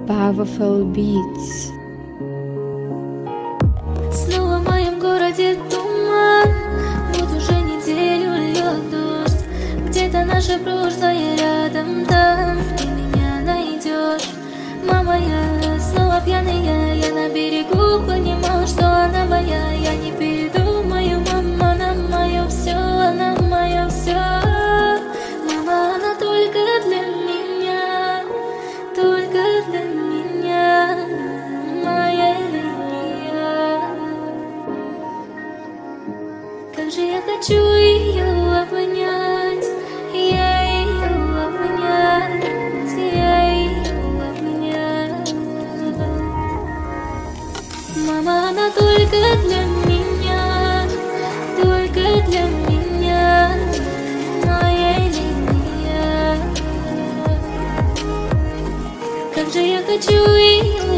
Powerful Beats. Снова в моем городе туман, вот уже неделю льет дождь. Где-то наше прошлое рядом, там ты меня найдешь. Мама, я снова пьяная, я на берегу понимал, что она моя. Я не передумаю, мама, она мое все, она мое все. Мама, она только для меня, только для меня, моя линия. Как же я хочу ее обнять, я ее обнять, я ее обнять. Мама, она только для меня, только для меня, моя линия. Как же я хочу ее